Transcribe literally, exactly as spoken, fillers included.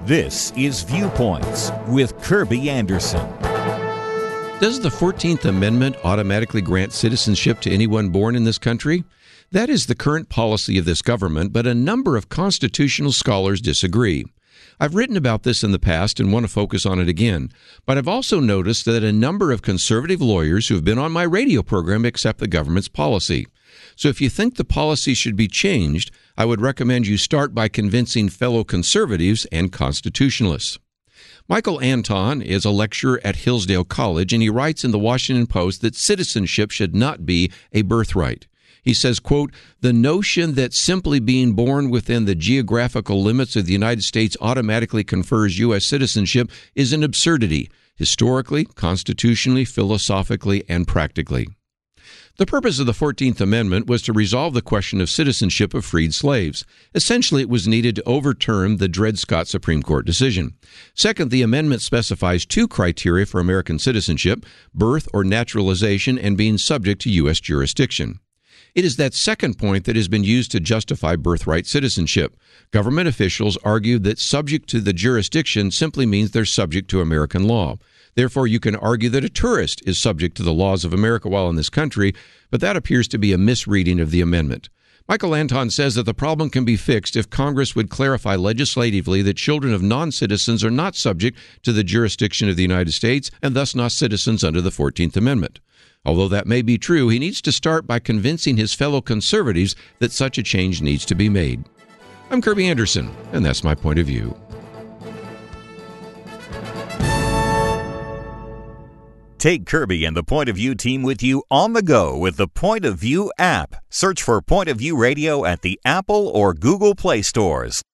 This is Viewpoints with Kirby Anderson. Does the fourteenth Amendment automatically grant citizenship to anyone born in this country? That is the current policy of this government, but a number of constitutional scholars disagree. I've written about this in the past and want to focus on it again, but I've also noticed that a number of conservative lawyers who have been on my radio program accept the government's policy. So if you think the policy should be changed, I would recommend you start by convincing fellow conservatives and constitutionalists. Michael Anton is a lecturer at Hillsdale College, and he writes in the Washington Post that citizenship should not be a birthright. He says, quote, "The notion that simply being born within the geographical limits of the United States automatically confers U S citizenship is an absurdity, historically, constitutionally, philosophically, and practically." The purpose of the fourteenth Amendment was to resolve the question of citizenship of freed slaves. Essentially, it was needed to overturn the Dred Scott Supreme Court decision. Second, the amendment specifies two criteria for American citizenship: birth or naturalization and being subject to U S jurisdiction. It is that second point that has been used to justify birthright citizenship. Government officials argued that subject to the jurisdiction simply means they're subject to American law. Therefore, you can argue that a tourist is subject to the laws of America while in this country, but that appears to be a misreading of the amendment. Michael Anton says that the problem can be fixed if Congress would clarify legislatively that children of non-citizens are not subject to the jurisdiction of the United States and thus not citizens under the fourteenth Amendment. Although that may be true, he needs to start by convincing his fellow conservatives that such a change needs to be made. I'm Kirby Anderson, and that's my point of view. Take Kirby and the Point of View team with you on the go with the Point of View app. Search for Point of View Radio at the Apple or Google Play stores.